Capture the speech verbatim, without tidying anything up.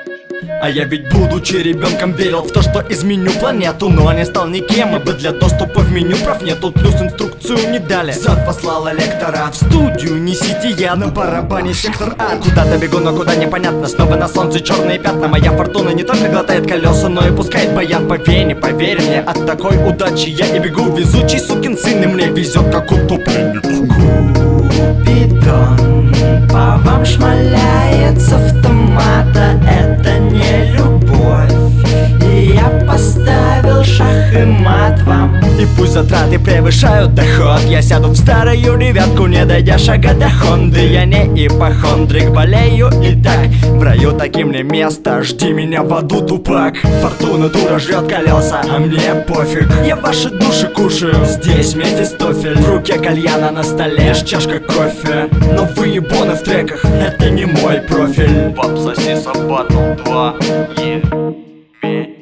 А я ведь, будучи ребенком, верил в то, что изменю планету, но не стал никем, ибо для доступа в меню прав нету. Плюс инструкцию не дали, зад послал электорат. В студию несите я, на барабане сектор А. Куда-то бегу, но куда непонятно. Снова на солнце черные пятна. Моя фортуна не только глотает колеса, но и пускает баян по вене. Поверь мне, от такой удачи я и бегу. Везучий сукин сын, и мне везет, как утопленнику. Купидон по вам шмаляет с автомата. Это не любовь, и я поставил шах и мат вам. И пусть затраты превышают доход, я сяду в старую девятку, не дойдя шага до Хонды. Я не ипохондрик, болею и так. В раю таким мне место, жди меня в аду, тупак. Фортуна дура жрет колеса, а мне пофиг. Я ваши души кушаю, здесь Мефистофель. В руке кальяна, на столе лишь чашка кофе. Но выебоны в треках, это не мой профиль. Пап, соси Сабатл два, е,